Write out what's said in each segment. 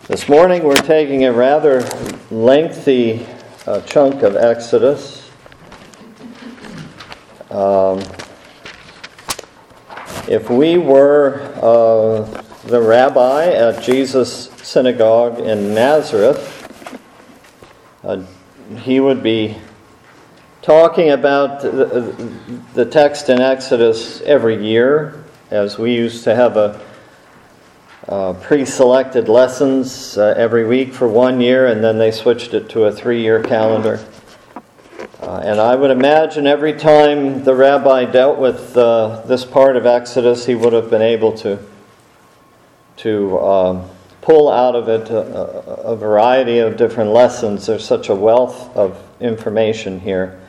This morning we're taking a rather lengthy chunk of Exodus. If we were the rabbi at Jesus' synagogue in Nazareth, he would be talking about the text in Exodus every year, as we used to have pre-selected lessons every week for 1 year, and then they switched it to a 3-year calendar. And I would imagine every time the rabbi dealt with this part of Exodus, he would have been able to pull out of it a variety of different lessons. There's such a wealth of information here.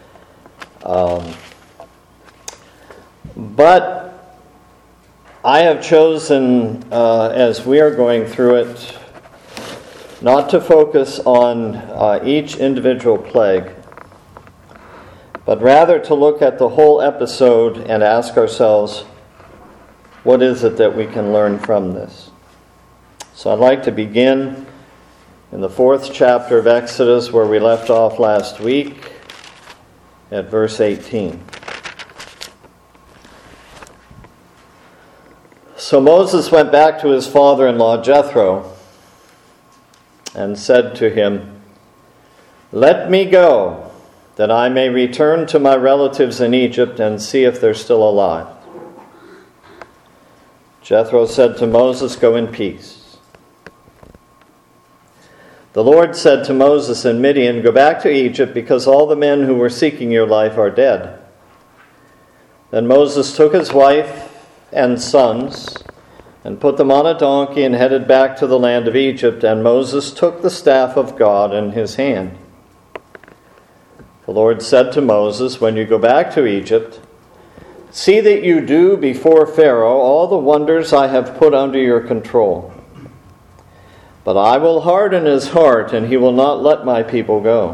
But I have chosen, as we are going through it, not to focus on each individual plague, but rather to look at the whole episode and ask ourselves, what is it that we can learn from this? So I'd like to begin in the 4th chapter of Exodus, where we left off last week, at verse 18. So Moses went back to his father-in-law Jethro and said to him, "Let me go, that I may return to my relatives in Egypt and see if they're still alive." Jethro said to Moses, "Go in peace." The Lord said to Moses in Midian, "Go back to Egypt, because all the men who were seeking your life are dead." Then Moses took his wife and sons, and put them on a donkey and headed back to the land of Egypt, and Moses took the staff of God in his hand. The Lord said to Moses, "When you go back to Egypt, see that you do before Pharaoh all the wonders I have put under your control. But I will harden his heart, and he will not let my people go.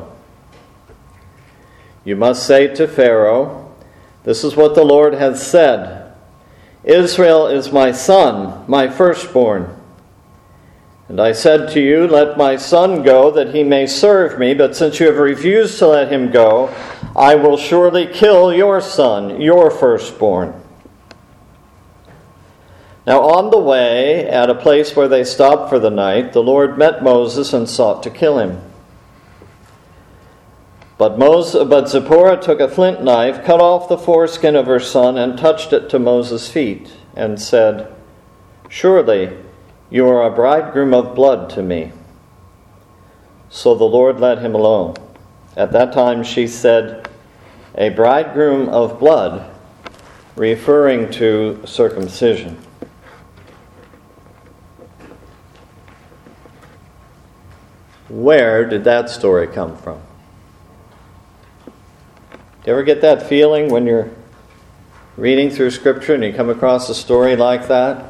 You must say to Pharaoh, 'This is what the Lord has said. Israel is my son, my firstborn. And I said to you, let my son go, that he may serve me. But since you have refused to let him go, I will surely kill your son, your firstborn.'" Now on the way, at a place where they stopped for the night, the Lord met Moses and sought to kill him. But Zipporah took a flint knife, cut off the foreskin of her son, and touched it to Moses' feet, and said, "Surely you are a bridegroom of blood to me." So the Lord let him alone. At that time she said, "A bridegroom of blood," referring to circumcision. Where did that story come from? Do you ever get that feeling when you're reading through Scripture and you come across a story like that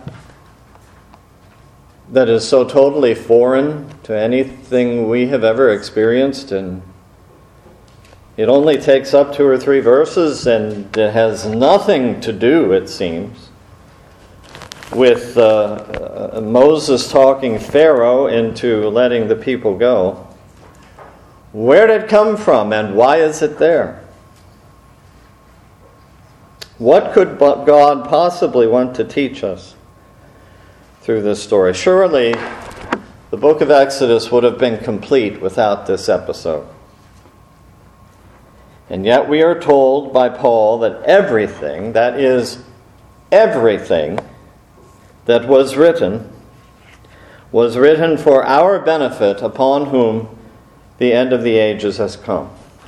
is so totally foreign to anything we have ever experienced, and it only takes up 2 or 3 verses, and it has nothing to do, it seems, with Moses talking Pharaoh into letting the people go? Where did it come from, and why is it there? What could God possibly want to teach us through this story? Surely the book of Exodus would have been complete without this episode. And yet we are told by Paul that everything, that is, everything that was written for our benefit, upon whom the end of the ages has come.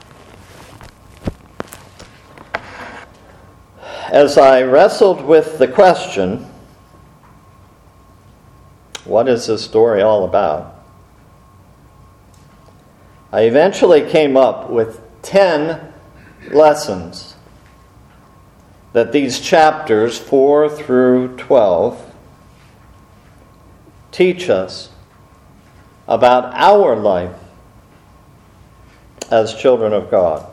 As I wrestled with the question, what is this story all about? I eventually came up with 10 lessons that these chapters 4 through 12 teach us about our life as children of God.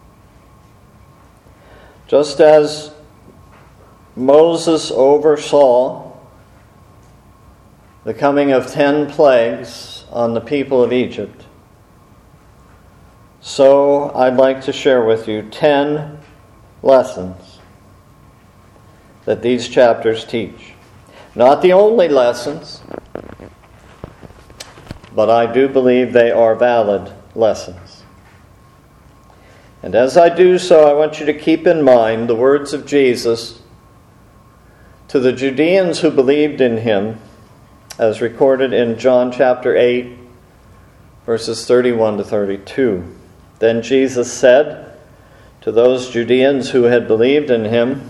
Just as Moses oversaw the coming of 10 plagues on the people of Egypt. So I'd like to share with you 10 lessons that these chapters teach. Not the only lessons, but I do believe they are valid lessons. And as I do so, I want you to keep in mind the words of Jesus to the Judeans who believed in him, as recorded in John chapter 8, verses 31 to 32. Then Jesus said to those Judeans who had believed in him,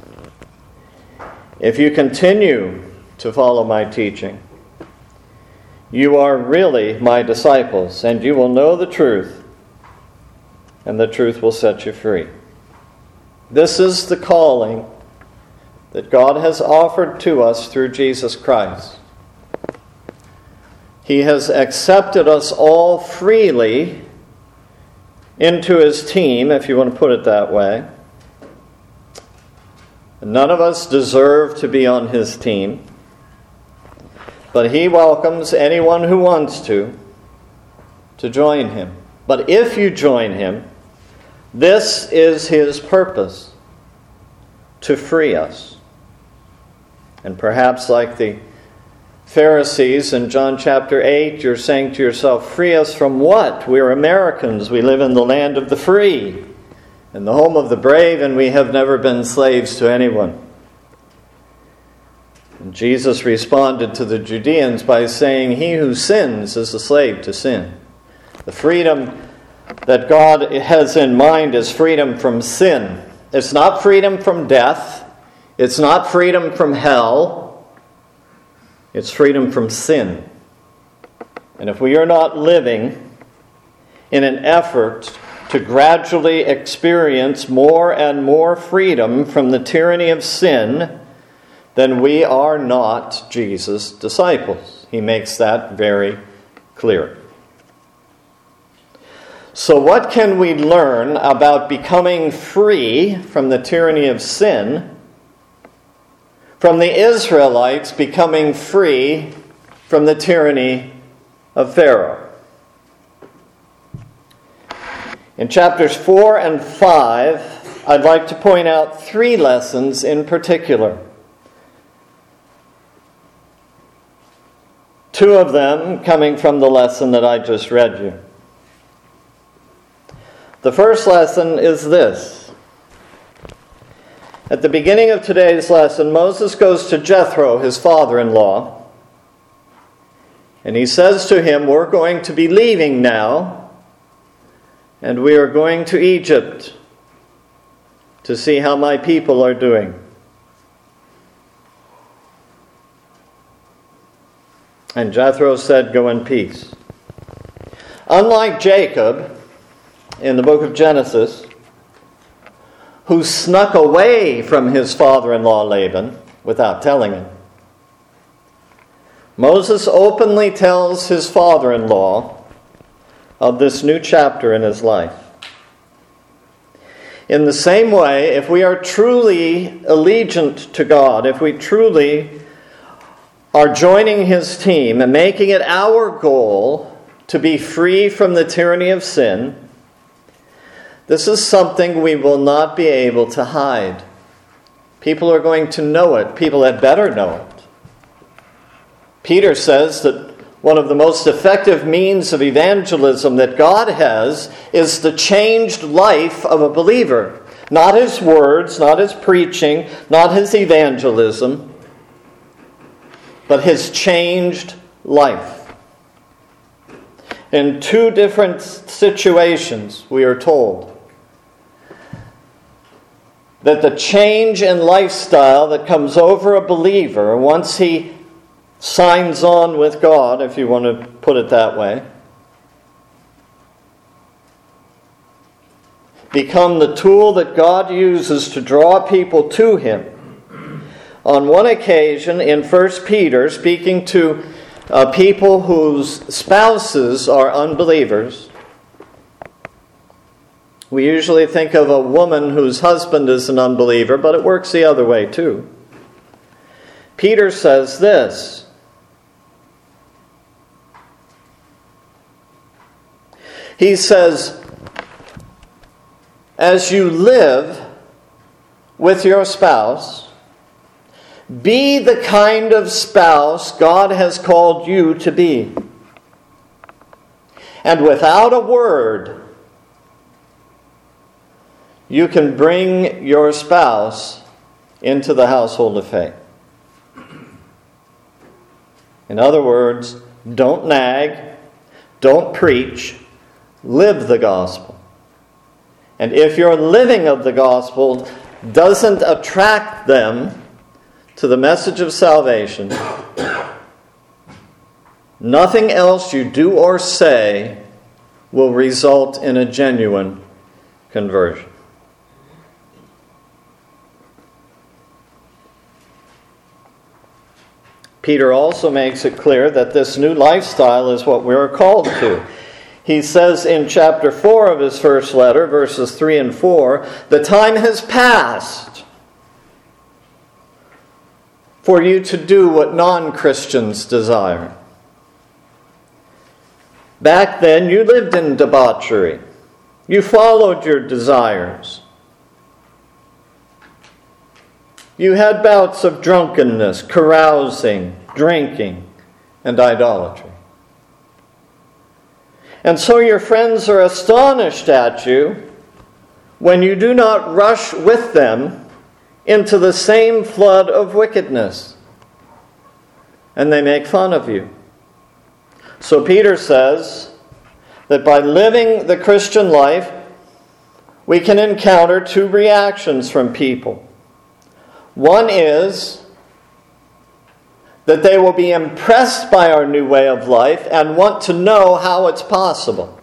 "If you continue to follow my teaching, you are really my disciples, and you will know the truth, and the truth will set you free." This is the calling that God has offered to us through Jesus Christ. He has accepted us all freely into his team, if you want to put it that way. None of us deserve to be on his team, but he welcomes anyone who wants to join him. But if you join him, this is his purpose, to free us. And perhaps like the Pharisees in John chapter 8, you're saying to yourself, free us from what? We're Americans. We live in the land of the free, in the home of the brave, and we have never been slaves to anyone. And Jesus responded to the Judeans by saying, he who sins is a slave to sin. The freedom that God has in mind is freedom from sin. It's not freedom from death. It's not freedom from hell. It's freedom from sin. And if we are not living in an effort to gradually experience more and more freedom from the tyranny of sin, then we are not Jesus' disciples. He makes that very clear. So what can we learn about becoming free from the tyranny of sin from the Israelites becoming free from the tyranny of Pharaoh? In chapters 4 and 5, I'd like to point out 3 lessons in particular. 2 of them coming from the lesson that I just read you. The first lesson is this. At the beginning of today's lesson, Moses goes to Jethro, his father-in-law, and he says to him, we're going to be leaving now, and we are going to Egypt to see how my people are doing. And Jethro said, go in peace. Unlike Jacob in the book of Genesis, who snuck away from his father-in-law Laban without telling him, Moses openly tells his father-in-law of this new chapter in his life. In the same way, if we are truly allegiant to God, if we truly are joining his team and making it our goal to be free from the tyranny of sin, this is something we will not be able to hide. People are going to know it. People had better know it. Peter says that one of the most effective means of evangelism that God has is the changed life of a believer. Not his words, not his preaching, not his evangelism, but his changed life. In 2 different situations, we are told that the change in lifestyle that comes over a believer once he signs on with God, if you want to put it that way, become the tool that God uses to draw people to him. On one occasion in 1 Peter, speaking to people whose spouses are unbelievers, we usually think of a woman whose husband is an unbeliever, but it works the other way too. Peter says this, He says, as you live with your spouse, be the kind of spouse God has called you to be. And without a word, you can bring your spouse into the household of faith. In other words, don't nag, don't preach, live the gospel. And if your living of the gospel doesn't attract them to the message of salvation, nothing else you do or say will result in a genuine conversion. Peter also makes it clear that this new lifestyle is what we're called to. He says in chapter 4 of his first letter, verses 3 and 4, the time has passed for you to do what non-Christians desire. Back then, you lived in debauchery. You followed your desires. You had bouts of drunkenness, carousing, drinking, and idolatry. And so your friends are astonished at you when you do not rush with them into the same flood of wickedness. And they make fun of you. So Peter says that by living the Christian life, we can encounter two reactions from people. One is that they will be impressed by our new way of life and want to know how it's possible.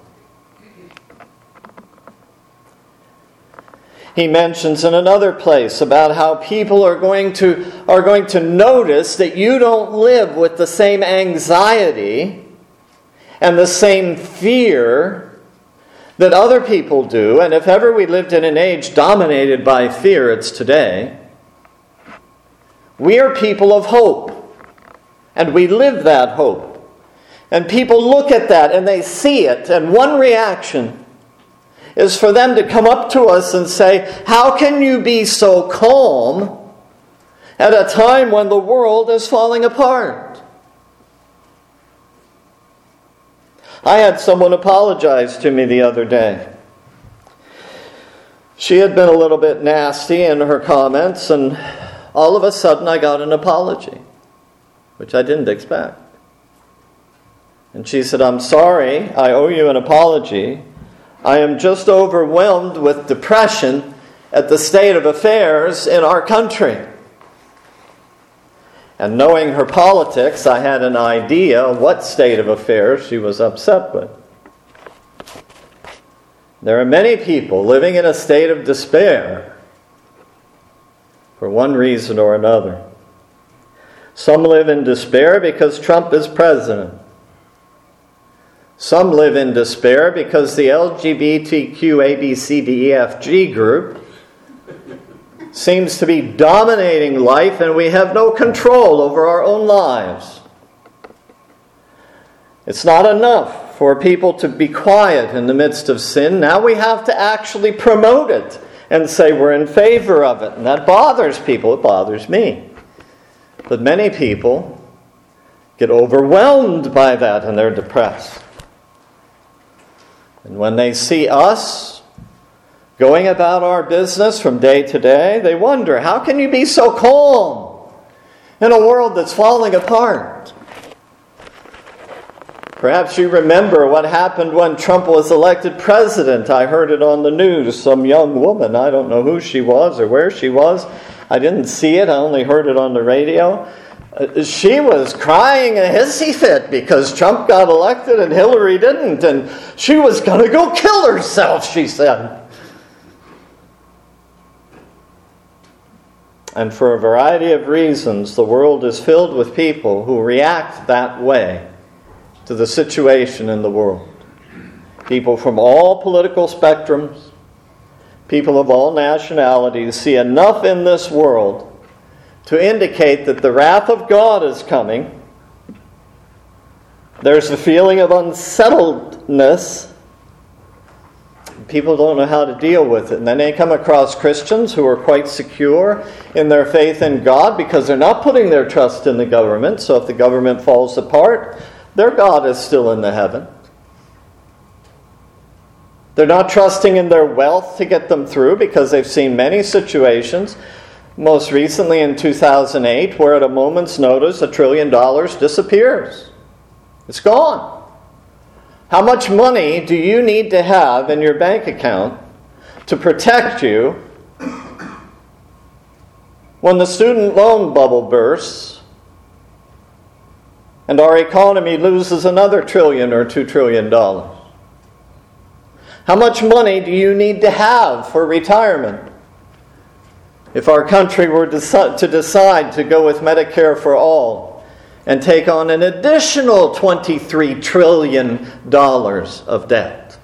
He mentions in another place about how people are going to notice that you don't live with the same anxiety and the same fear that other people do. And if ever we lived in an age dominated by fear, it's today. We are people of hope. And we live that hope. And people look at that and they see it. And one reaction is for them to come up to us and say, how can you be so calm at a time when the world is falling apart? I had someone apologize to me the other day. She had been a little bit nasty in her comments, and all of a sudden I got an apology, which I didn't expect. And she said, I'm sorry, I owe you an apology. I am just overwhelmed with depression at the state of affairs in our country. And knowing her politics, I had an idea what state of affairs she was upset with. There are many people living in a state of despair for one reason or another. Some live in despair because Trump is president. Some live in despair because the LGBTQ ABCDEFG group seems to be dominating life and we have no control over our own lives. It's not enough for people to be quiet in the midst of sin. Now we have to actually promote it and say we're in favor of it. And that bothers people. It bothers me. But many people get overwhelmed by that and they're depressed. And when they see us going about our business from day to day, they wonder, how can you be so calm in a world that's falling apart? Perhaps you remember what happened when Trump was elected president. I heard it on the news. Some young woman, I don't know who she was or where she was. I didn't see it. I only heard it on the radio. She was crying a hissy fit because Trump got elected and Hillary didn't. And she was going to go kill herself, she said. And for a variety of reasons, the world is filled with people who react that way to the situation in the world. People from all political spectrums, people of all nationalities see enough in this world to indicate that the wrath of God is coming. There's a feeling of unsettledness people don't know how to deal with it. And then they come across Christians who are quite secure in their faith in God because they're not putting their trust in the government. So if the government falls apart, their God is still in the heaven. They're not trusting in their wealth to get them through because they've seen many situations, most recently in 2008, where at a moment's notice $1 trillion disappears. It's gone. How much money do you need to have in your bank account to protect you when the student loan bubble bursts and our economy loses another $1 trillion or $2 trillion? How much money do you need to have for retirement if our country were to decide to go with Medicare for all and take on an additional $23 trillion of debt?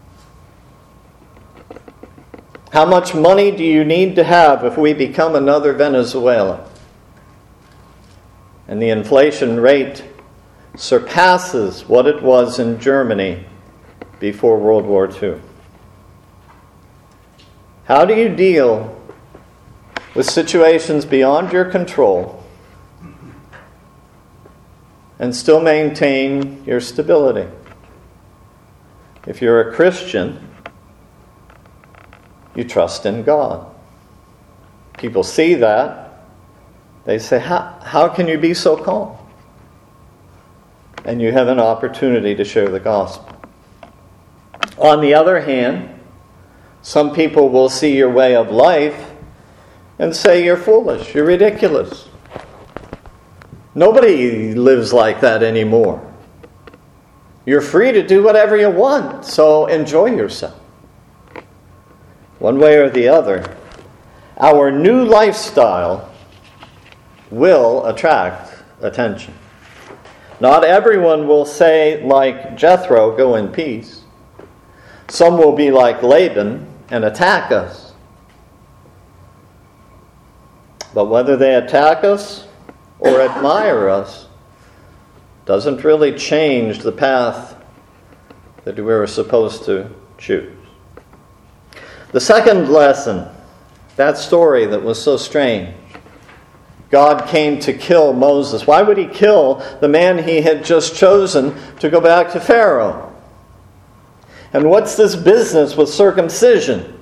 How much money do you need to have if we become another Venezuela? And the inflation rate surpasses what it was in Germany before World War II. How do you deal with situations beyond your control and still maintain your stability? If you're a Christian, you trust in God. People see that. They say, how can you be so calm? And you have an opportunity to share the gospel. On the other hand, some people will see your way of life and say you're foolish, you're ridiculous. Nobody lives like that anymore. You're free to do whatever you want, so enjoy yourself. One way or the other, our new lifestyle will attract attention. Not everyone will say, like Jethro, go in peace. Some will be like Laban and attack us. But whether they attack us or admire us doesn't really change the path that we were supposed to choose. The second lesson, that story that was so strange. God came to kill Moses. Why would he kill the man he had just chosen to go back to Pharaoh? And what's this business with circumcision?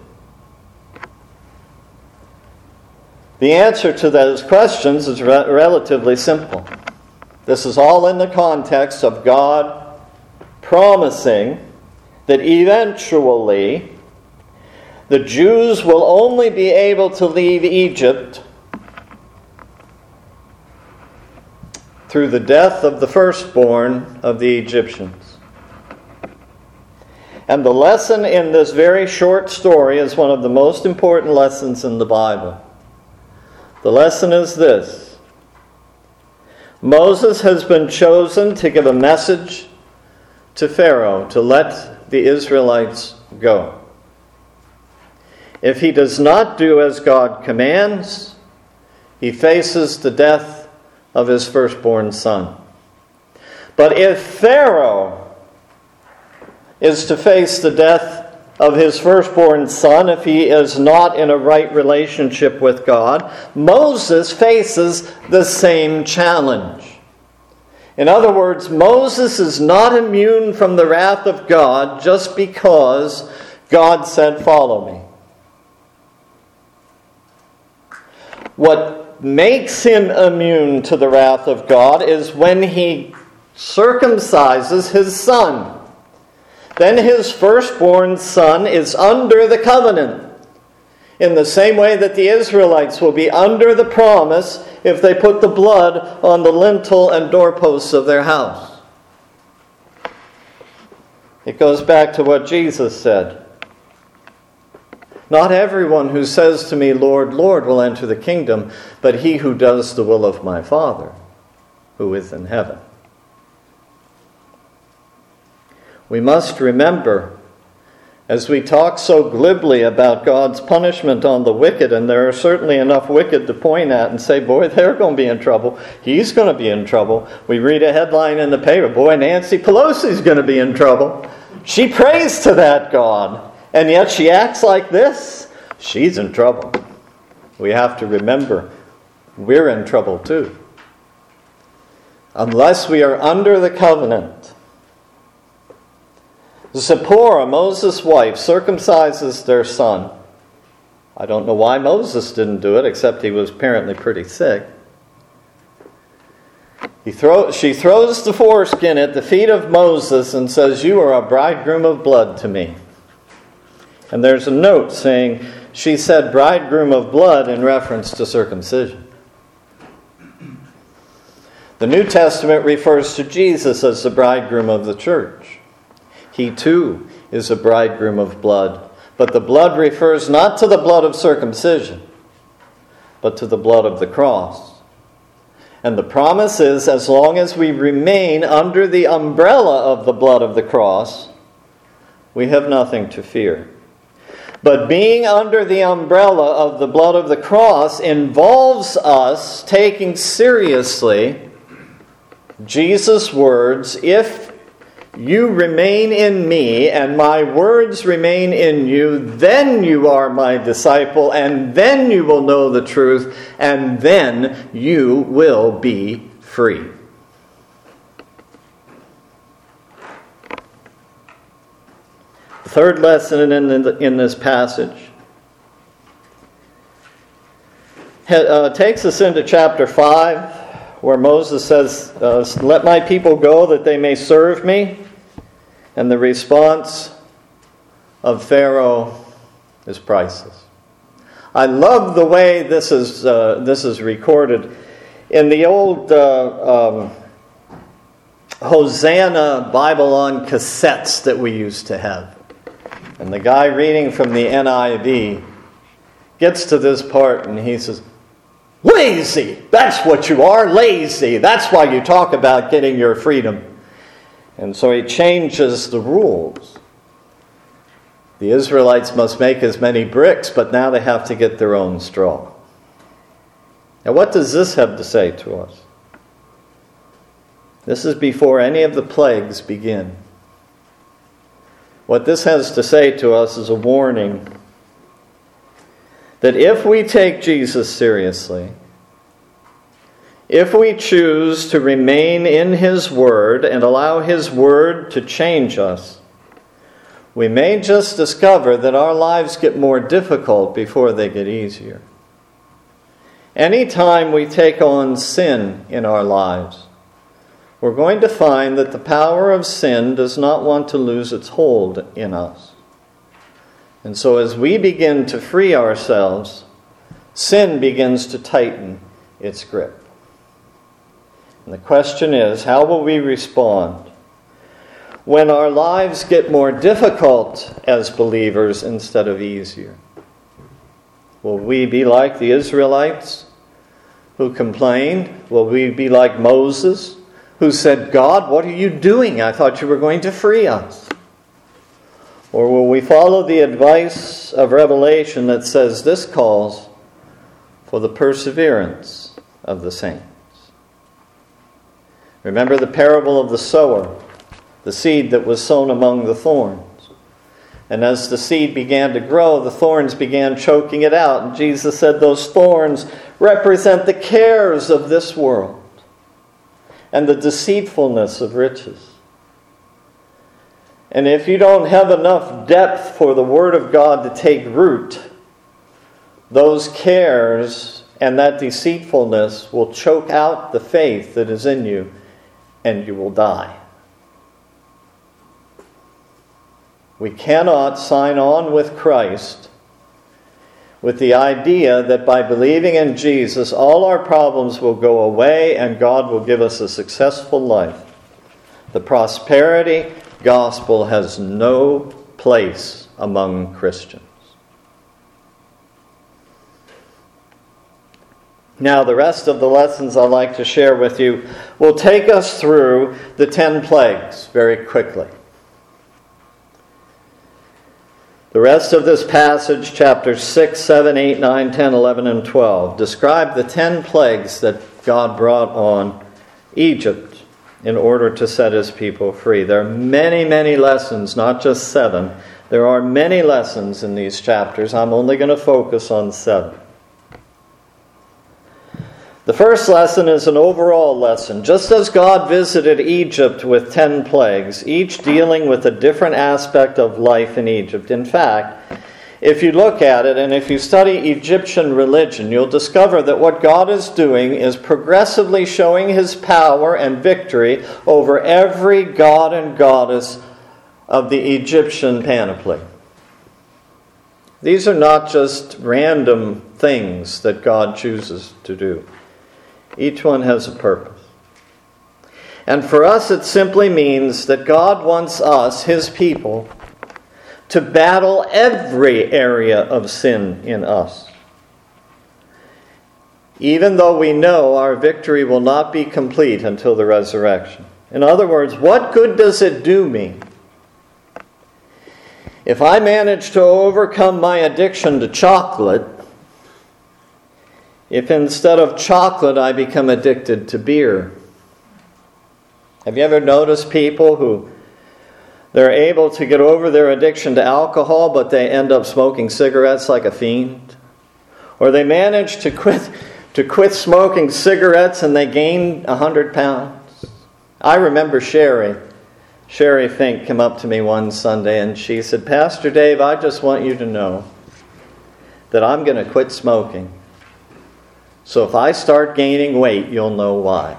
The answer to those questions is relatively simple. This is all in the context of God promising that eventually the Jews will only be able to leave Egypt through the death of the firstborn of the Egyptians. And the lesson in this very short story is one of the most important lessons in the Bible. The lesson is this: Moses has been chosen to give a message to Pharaoh to let the Israelites go. If he does not do as God commands, he faces the death of his firstborn son. But if Pharaoh is to face the death of his firstborn son, if he is not in a right relationship with God, Moses faces the same challenge. In other words, Moses is not immune from the wrath of God just because God said, "Follow me." What makes him immune to the wrath of God is when he circumcises his son. Then his firstborn son is under the covenant, in the same way that the Israelites will be under the promise if they put the blood on the lintel and doorposts of their house. It goes back to what Jesus said. Not everyone who says to me, "Lord, Lord," will enter the kingdom, but he who does the will of my Father who is in heaven. We must remember, as we talk so glibly about God's punishment on the wicked, and there are certainly enough wicked to point at and say, boy, they're going to be in trouble. He's going to be in trouble. We read a headline in the paper, boy, Nancy Pelosi's going to be in trouble. She prays to that God, and yet she acts like this, she's in trouble. We have to remember, we're in trouble too. Unless we are under the covenant. Zipporah, Moses' wife, circumcises their son. I don't know why Moses didn't do it, except he was apparently pretty sick. She throws the foreskin at the feet of Moses and says, "You are a bridegroom of blood to me." And there's a note saying she said bridegroom of blood in reference to circumcision. The New Testament refers to Jesus as the bridegroom of the church. He too is a bridegroom of blood. But the blood refers not to the blood of circumcision, but to the blood of the cross. And the promise is, as long as we remain under the umbrella of the blood of the cross, we have nothing to fear. But being under the umbrella of the blood of the cross involves us taking seriously Jesus' words, "If you remain in me, and my words remain in you, then you are my disciple, and then you will know the truth, and then you will be free." The third lesson in this passage takes us into chapter 5, where Moses says, "Let my people go that they may serve me." And the response of Pharaoh is priceless. I love the way this is recorded. In the old Hosanna Bible on cassettes that we used to have, and the guy reading from the NIV gets to this part and he says, "Lazy! That's what you are, lazy! That's why you talk about getting your freedom." And so he changes the rules. The Israelites must make as many bricks, but now they have to get their own straw. Now what does this have to say to us? This is before any of the plagues begin. What this has to say to us is a warning that if we take Jesus seriously, if we choose to remain in His Word and allow His Word to change us, we may just discover that our lives get more difficult before they get easier. Anytime we take on sin in our lives, we're going to find that the power of sin does not want to lose its hold in us. And so as we begin to free ourselves, sin begins to tighten its grip. And the question is, how will we respond when our lives get more difficult as believers instead of easier? Will we be like the Israelites who complained? Will we be like Moses who said, "God, what are you doing? I thought you were going to free us." Or will we follow the advice of Revelation that says this calls for the perseverance of the saints? Remember the parable of the sower, the seed that was sown among the thorns. And as the seed began to grow, the thorns began choking it out. And Jesus said those thorns represent the cares of this world and the deceitfulness of riches. And if you don't have enough depth for the Word of God to take root, those cares and that deceitfulness will choke out the faith that is in you, and you will die. We cannot sign on with Christ with the idea that by believing in Jesus, all our problems will go away and God will give us a successful life. The prosperity gospel has no place among Christians. Now, the rest of the lessons I'd like to share with you will take us through the 10 plagues very quickly. The rest of this passage, chapters 6, 7, 8, 9, 10, 11, and 12, describe the 10 plagues that God brought on Egypt in order to set His people free. There are many, many lessons, not just 7, There are many lessons in these chapters. I'm only going to focus on 7. The first lesson is an overall lesson. Just as God visited Egypt with 10 plagues, each dealing with a different aspect of life in Egypt. In fact, if you look at it and if you study Egyptian religion, you'll discover that what God is doing is progressively showing His power and victory over every god and goddess of the Egyptian panoply. These are not just random things that God chooses to do. Each one has a purpose. And for us, it simply means that God wants us, His people, to battle every area of sin in us. Even though we know our victory will not be complete until the resurrection. In other words, what good does it do me if I manage to overcome my addiction to chocolate, if instead of chocolate I become addicted to beer? Have you ever noticed people who they're able to get over their addiction to alcohol, but they end up smoking cigarettes like a fiend? Or they manage to quit smoking cigarettes and they gain 100 pounds? I remember Sherry Fink came up to me one Sunday and she said, "Pastor Dave, I just want you to know that I'm going to quit smoking. So if I start gaining weight, you'll know why."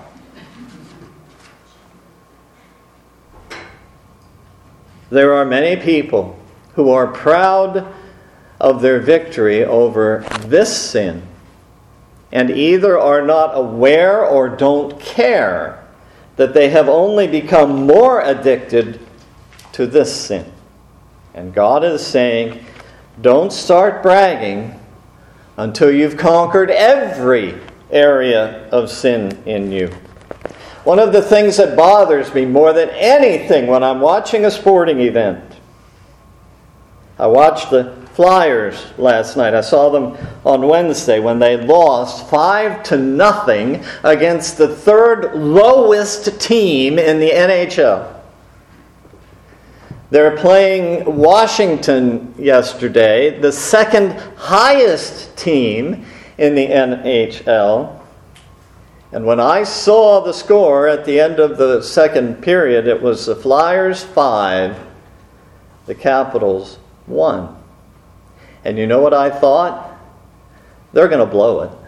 There are many people who are proud of their victory over this sin and either are not aware or don't care that they have only become more addicted to this sin. And God is saying, don't start bragging until you've conquered every area of sin in you. One of the things that bothers me more than anything when I'm watching a sporting event, I watched the Flyers last night. I saw them on Wednesday when they lost 5-0 against the third lowest team in the NHL. They're playing Washington yesterday, the second highest team in the NHL. And when I saw the score at the end of the second period, it was the Flyers 5, the Capitals 1. And you know what I thought? They're going to blow it.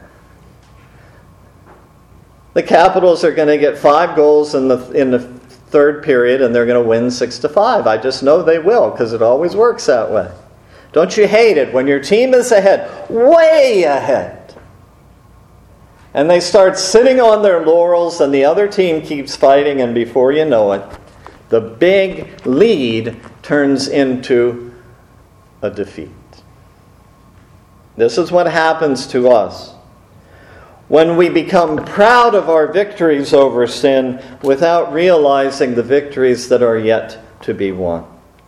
The Capitals are going to get 5 goals in the third period, and they're going to win 6-5. I just know they will, because it always works that way. Don't you hate it when your team is ahead, way ahead, and they start sitting on their laurels and the other team keeps fighting, and before you know it, the big lead turns into a defeat. This is what happens to us when we become proud of our victories over sin without realizing the victories that are yet to be won.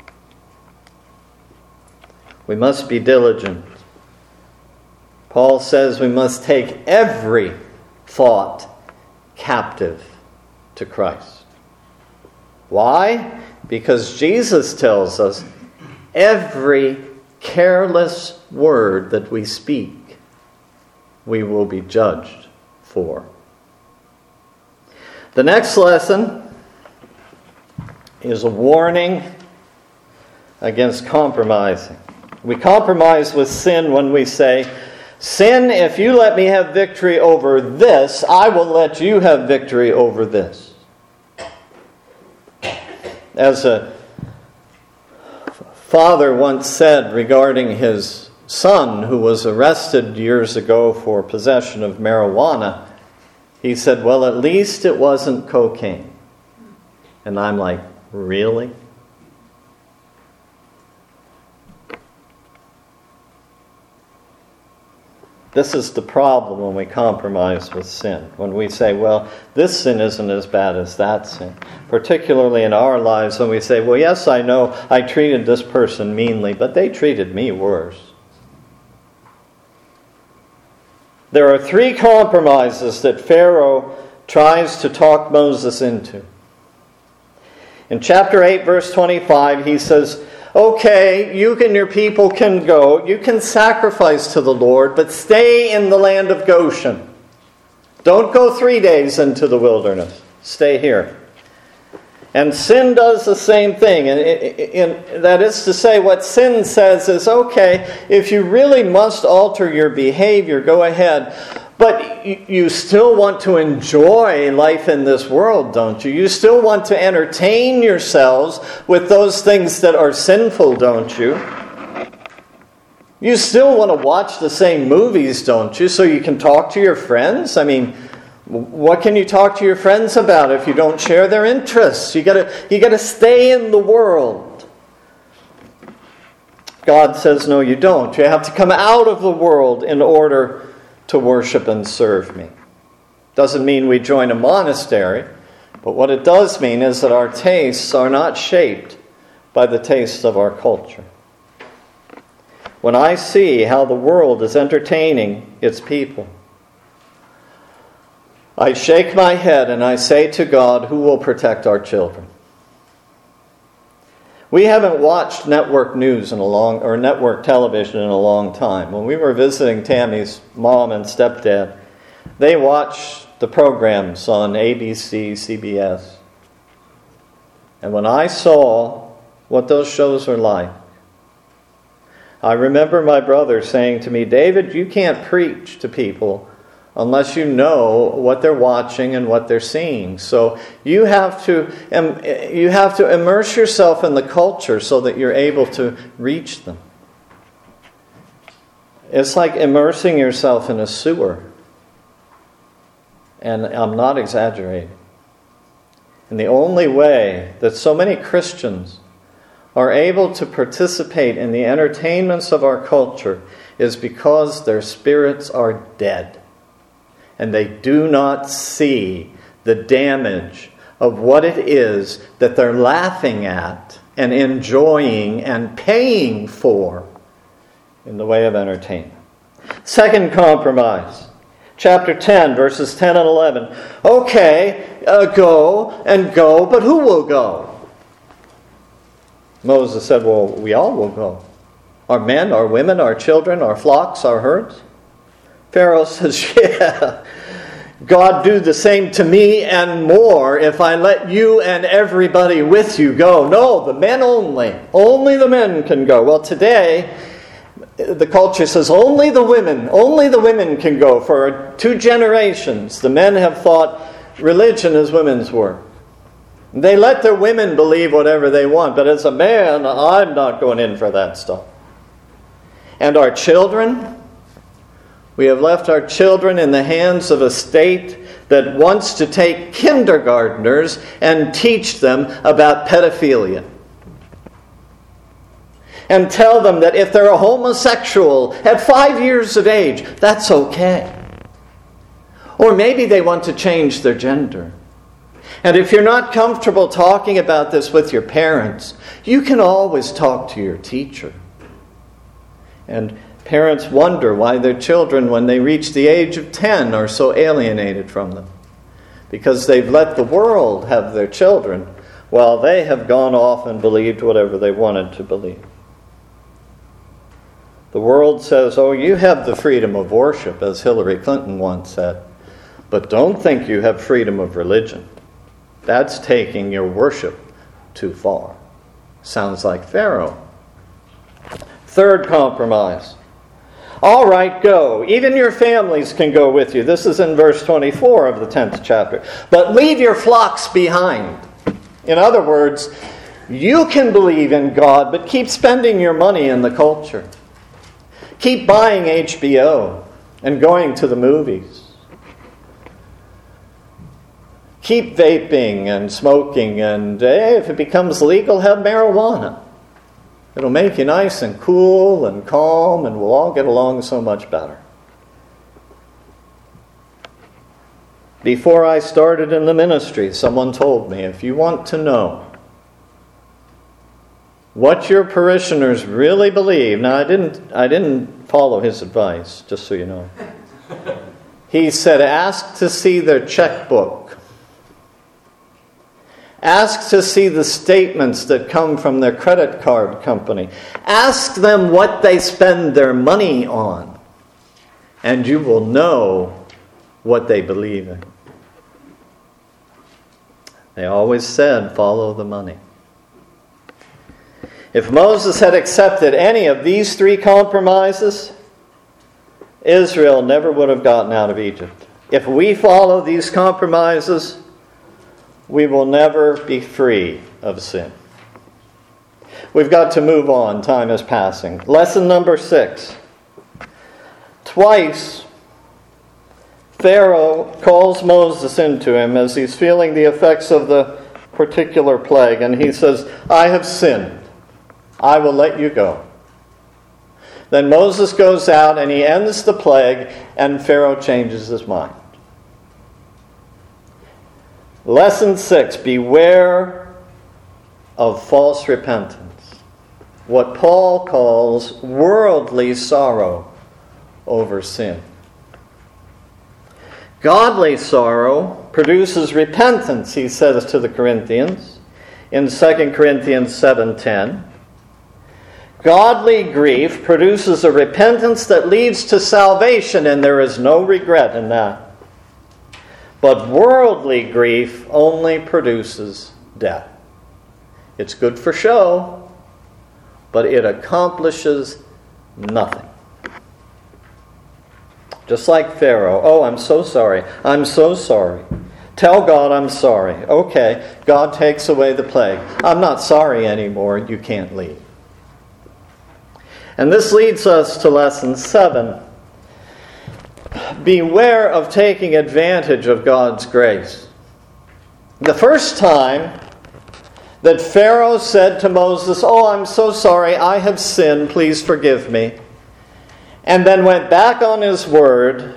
We must be diligent. Paul says we must take every thought captive to Christ. Why? Because Jesus tells us every careless word that we speak, we will be judged for. The next lesson is a warning against compromising. We compromise with sin when we say, "Sin, if you let me have victory over this, I will let you have victory over this." As a father once said regarding his son who was arrested years ago for possession of marijuana, he said, "Well, at least it wasn't cocaine." And I'm like, really? This is the problem when we compromise with sin. When we say, well, this sin isn't as bad as that sin. Particularly in our lives when we say, well, yes, I know I treated this person meanly, but they treated me worse. There are 3 compromises that Pharaoh tries to talk Moses into. In chapter 8, verse 25, he says, Okay, you and your people can go. You can sacrifice to the Lord, but stay in the land of Goshen. Don't go 3 days into the wilderness. Stay here. And sin does the same thing. And that is to say, what sin says is, okay, if you really must alter your behavior, go ahead. But you still want to enjoy life in this world, don't you? You still want to entertain yourselves with those things that are sinful, don't you? You still want to watch the same movies, don't you? So you can talk to your friends? I mean, what can you talk to your friends about if you don't share their interests? You gotta stay in the world. God says, no, you don't. You have to come out of the world in order to worship and serve me. Doesn't mean we join a monastery, but what it does mean is that our tastes are not shaped by the tastes of our culture. When I see how the world is entertaining its people, I shake my head and I say to God, who will protect our children? We haven't watched network news or network television in a long time. When we were visiting Tammy's mom and stepdad, they watched the programs on ABC, CBS. And when I saw what those shows are like, I remember my brother saying to me, David, you can't preach to people unless you know what they're watching and what they're seeing. So you have to immerse yourself in the culture so that you're able to reach them. It's like immersing yourself in a sewer. And I'm not exaggerating. And the only way that so many Christians are able to participate in the entertainments of our culture is because their spirits are dead. And they do not see the damage of what it is that they're laughing at and enjoying and paying for in the way of entertainment. Second compromise. Chapter 10, verses 10 and 11. Okay, go, but who will go? Moses said, well, we all will go. Our men, our women, our children, our flocks, our herds. Pharaoh says, yeah, God do the same to me and more if I let you and everybody with you go. No, the men only. Only the men can go. Well, today, the culture says only the women can go. For 2 generations, the men have thought religion is women's work. They let their women believe whatever they want, but as a man, I'm not going in for that stuff. And our children, we have left our children in the hands of a state that wants to take kindergartners and teach them about pedophilia. And tell them that if they're a homosexual at 5 years of age, that's okay. Or maybe they want to change their gender. And if you're not comfortable talking about this with your parents, you can always talk to your teacher. And parents wonder why their children, when they reach the age of 10, are so alienated from them. Because they've let the world have their children, while they have gone off and believed whatever they wanted to believe. The world says, oh, you have the freedom of worship, as Hillary Clinton once said. But don't think you have freedom of religion. That's taking your worship too far. Sounds like Pharaoh. Third compromise. All right, go. Even your families can go with you. This is in verse 24 of the 10th chapter. But leave your flocks behind. In other words, you can believe in God, but keep spending your money in the culture. Keep buying HBO and going to the movies. Keep vaping and smoking, and if it becomes legal, have marijuana. It'll make you nice and cool and calm, and we'll all get along so much better. Before I started in the ministry, someone told me, if you want to know what your parishioners really believe, now I didn't follow his advice, just so you know. He said, ask to see their checkbook. Ask to see the statements that come from their credit card company. Ask them what they spend their money on, and you will know what they believe in. They always said, follow the money. If Moses had accepted any of these three compromises, Israel never would have gotten out of Egypt. If we follow these compromises, we will never be free of sin. We've got to move on. Time is passing. Lesson number 6. Twice, Pharaoh calls Moses into him as he's feeling the effects of the particular plague. And he says, I have sinned. I will let you go. Then Moses goes out and he ends the plague, and Pharaoh changes his mind. Lesson 6, beware of false repentance. What Paul calls worldly sorrow over sin. Godly sorrow produces repentance, he says to the Corinthians in 2 Corinthians 7:10. Godly grief produces a repentance that leads to salvation, and there is no regret in that. But worldly grief only produces death. It's good for show, but it accomplishes nothing. Just like Pharaoh. Oh, I'm so sorry. I'm so sorry. Tell God I'm sorry. Okay, God takes away the plague. I'm not sorry anymore. You can't leave. And this leads us to lesson 7. Beware of taking advantage of God's grace. The first time that Pharaoh said to Moses, oh, I'm so sorry, I have sinned, please forgive me, and then went back on his word,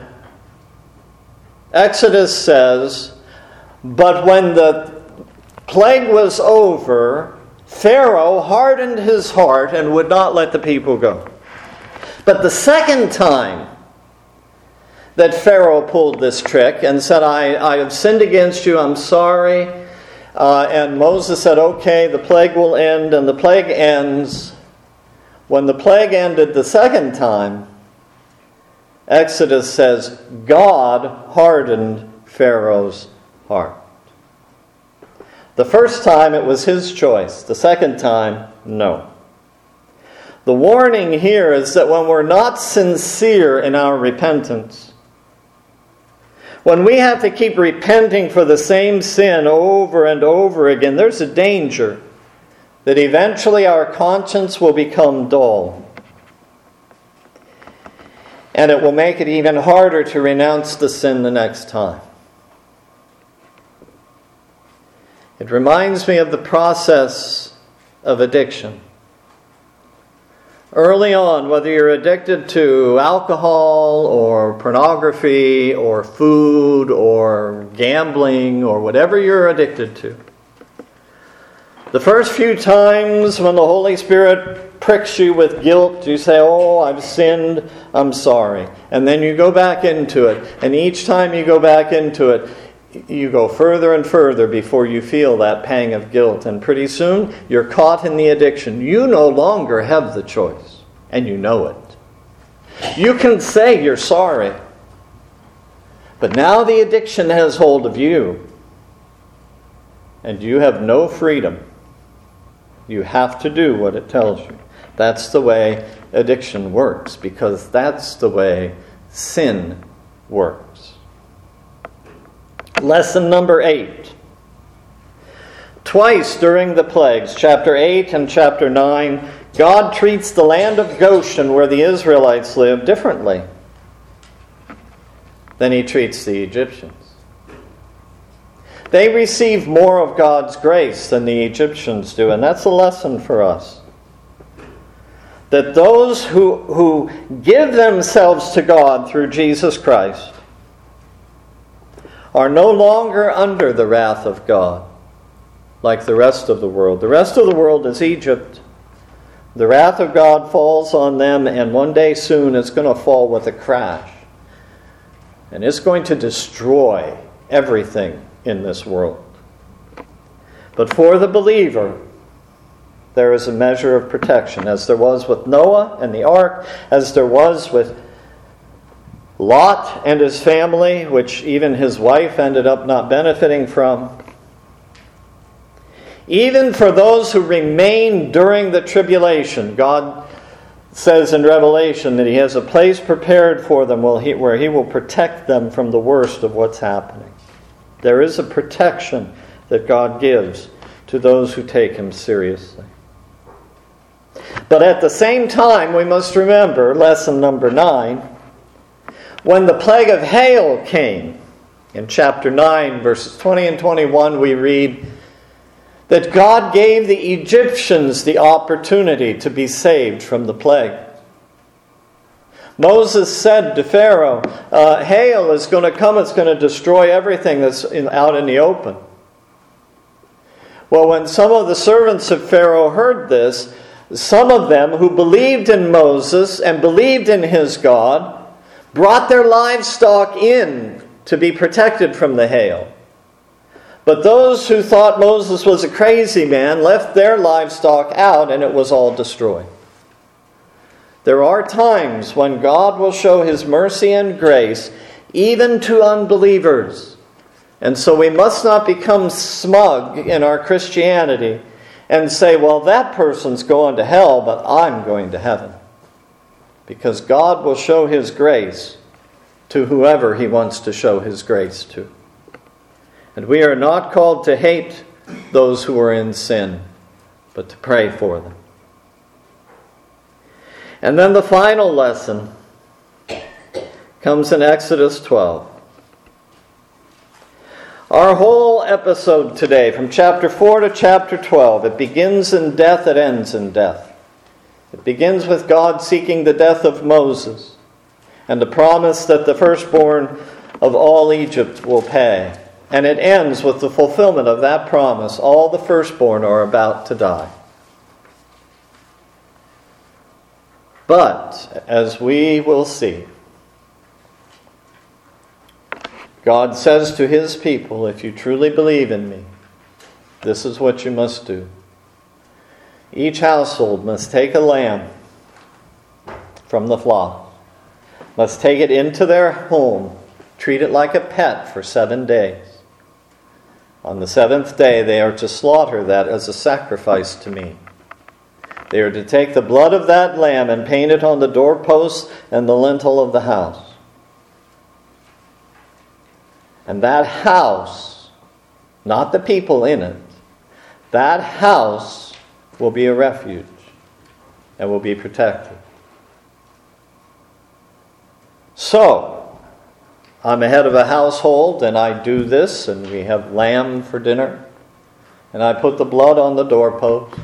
Exodus says, but when the plague was over, Pharaoh hardened his heart and would not let the people go. But the second time that Pharaoh pulled this trick and said, I have sinned against you, I'm sorry. And Moses said, okay, the plague will end, and the plague ends. When the plague ended the second time, Exodus says, God hardened Pharaoh's heart. The first time it was his choice. The second time, no. The warning here is that when we're not sincere in our repentance, when we have to keep repenting for the same sin over and over again, there's a danger that eventually our conscience will become dull. And it will make it even harder to renounce the sin the next time. It reminds me of the process of addiction. Early on, whether you're addicted to alcohol or pornography or food or gambling or whatever you're addicted to, the first few times when the Holy Spirit pricks you with guilt, you say, oh, I've sinned, I'm sorry. And then you go back into it. And each time you go back into it, you go further and further before you feel that pang of guilt. And pretty soon, you're caught in the addiction. You no longer have the choice. And you know it. You can say you're sorry. But now the addiction has hold of you. And you have no freedom. You have to do what it tells you. That's the way addiction works. Because that's the way sin works. Lesson number 8. Twice during the plagues, chapter 8 and chapter 9, God treats the land of Goshen, where the Israelites live, differently than he treats the Egyptians. They receive more of God's grace than the Egyptians do, and that's a lesson for us. That those who give themselves to God through Jesus Christ are no longer under the wrath of God like the rest of the world. The rest of the world is Egypt. The wrath of God falls on them, and one day soon it's going to fall with a crash. And it's going to destroy everything in this world. But for the believer, there is a measure of protection, as there was with Noah and the ark, as there was with Lot and his family, which even his wife ended up not benefiting from. Even for those who remain during the tribulation, God says in Revelation that He has a place prepared for them where He will protect them from the worst of what's happening. There is a protection that God gives to those who take Him seriously. But at the same time, we must remember, lesson number 9, when the plague of hail came, in chapter 9, verses 20 and 21, we read that God gave the Egyptians the opportunity to be saved from the plague. Moses said to Pharaoh, hail is going to come, it's going to destroy everything that's out in the open. Well, when some of the servants of Pharaoh heard this, some of them who believed in Moses and believed in his God brought their livestock in to be protected from the hail. But those who thought Moses was a crazy man left their livestock out, and it was all destroyed. There are times when God will show His mercy and grace even to unbelievers. And so we must not become smug in our Christianity and say, well, that person's going to hell, but I'm going to heaven. Because God will show His grace to whoever He wants to show His grace to. And we are not called to hate those who are in sin, but to pray for them. And then the final lesson comes in Exodus 12. Our whole episode today, from chapter 4 to chapter 12, it begins in death, it ends in death. It begins with God seeking the death of Moses and the promise that the firstborn of all Egypt will pay. And it ends with the fulfillment of that promise. All the firstborn are about to die. But, as we will see, God says to His people, if you truly believe in me, this is what you must do. Each household must take a lamb from the flock, must take it into their home, treat it like a pet for 7 days. On the 7th day, they are to slaughter that as a sacrifice to me. They are to take the blood of that lamb and paint it on the doorposts and the lintel of the house. And that house, not the people in it, that house will be a refuge and will be protected. So, I'm a head of a household, and I do this, and we have lamb for dinner, and I put the blood on the doorpost.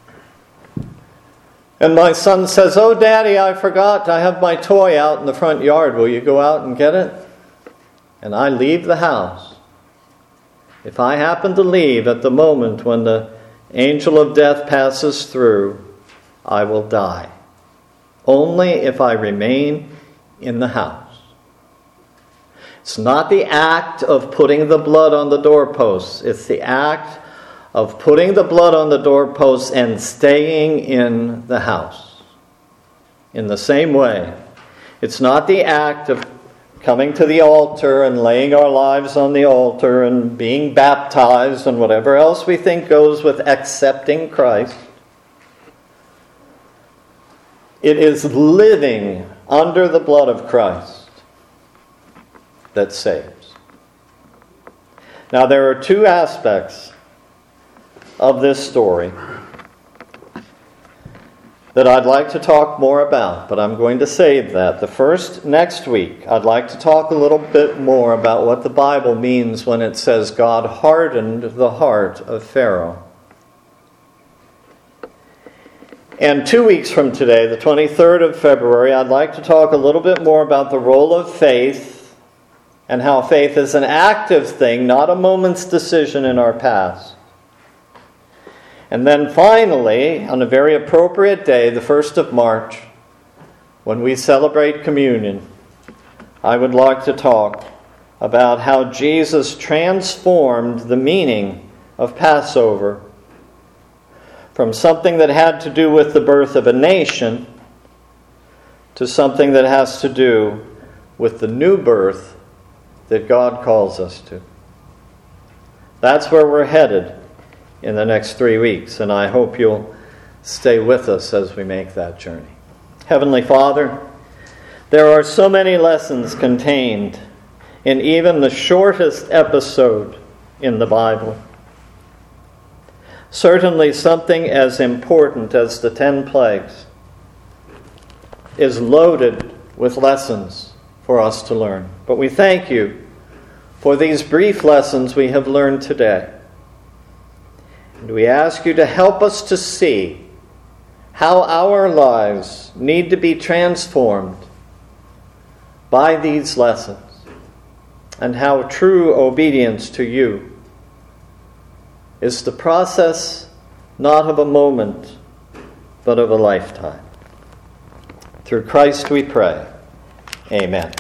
And my son says, oh, Daddy, I forgot. I have my toy out in the front yard. Will you go out and get it? And I leave the house. If I happen to leave at the moment when the angel of death passes through, I will die. Only if I remain in the house. It's not the act of putting the blood on the doorposts. It's the act of putting the blood on the doorposts and staying in the house. In the same way, it's not the act of coming to the altar and laying our lives on the altar and being baptized and whatever else we think goes with accepting Christ. It is living under the blood of Christ that saves. Now, there are 2 aspects of this story that I'd like to talk more about, but I'm going to save that. The first, next week, I'd like to talk a little bit more about what the Bible means when it says God hardened the heart of Pharaoh. And 2 weeks from today, the 23rd of February, I'd like to talk a little bit more about the role of faith and how faith is an active thing, not a moment's decision in our past. And then finally, on a very appropriate day, the 1st of March, when we celebrate communion, I would like to talk about how Jesus transformed the meaning of Passover from something that had to do with the birth of a nation to something that has to do with the new birth that God calls us to. That's where we're headed in the next 3 weeks, and I hope you'll stay with us as we make that journey. Heavenly Father, there are so many lessons contained in even the shortest episode in the Bible. Certainly something as important as the 10 plagues is loaded with lessons for us to learn. But we thank you for these brief lessons we have learned today. And we ask you to help us to see how our lives need to be transformed by these lessons, and how true obedience to you is the process not of a moment, but of a lifetime. Through Christ we pray. Amen.